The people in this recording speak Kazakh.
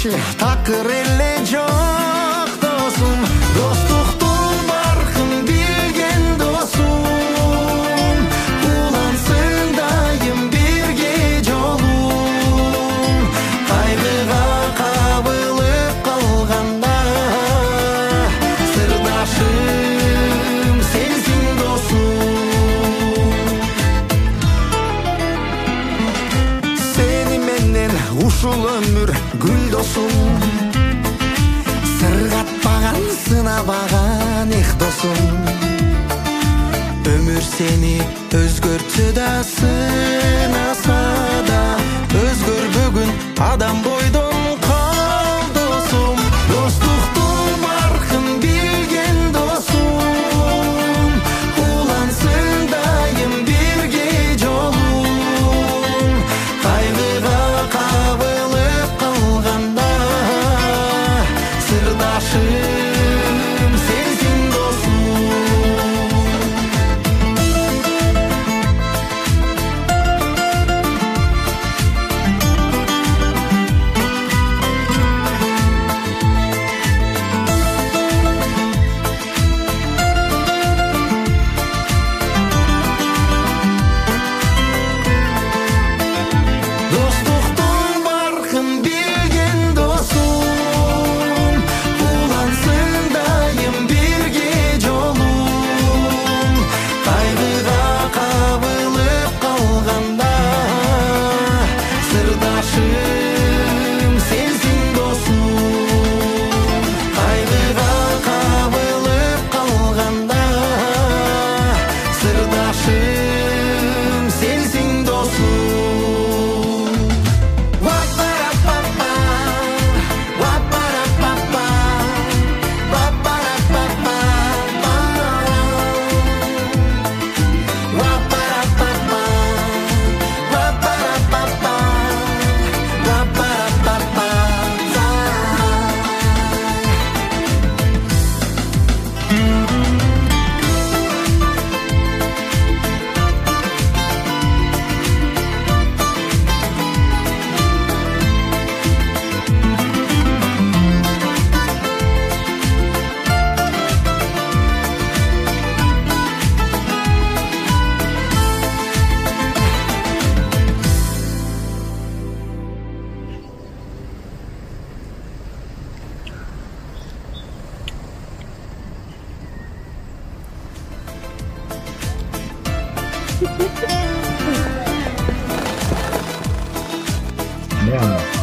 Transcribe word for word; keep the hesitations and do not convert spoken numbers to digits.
киши такыр эле жок досум. Достуктун баркын билген досум, улансын дайым бирге жолум. Кайгыга кабылып калганда сырдашым сенсиң досум. Сени менен ушул өмүр гүл досум, сыргатпаган сынабаган эх досум. Өмүр сени өзгөртсө да сынаса да, өзгөрбөгүн адам бойдон кал досум. Достуктун баркын билген досум, улансын дайым бирге жолум. Кайгыга кабылып калганда сырдашым сенсиң досум. Достуктун баркын билген досум, улансын дайым бирге жолум. Кайгыга кабылып калганда сырдашым сенсиң досум. Кайгыга кабылып калганда сырдашым сенсиң досум. Ва-па-ра-па-па, ва-па-ра-па-па, ва-па-ра-па-па, ва-па-ра-па-па, ва-па-ра-па-па, ва-па-ра-па-па. Yeah.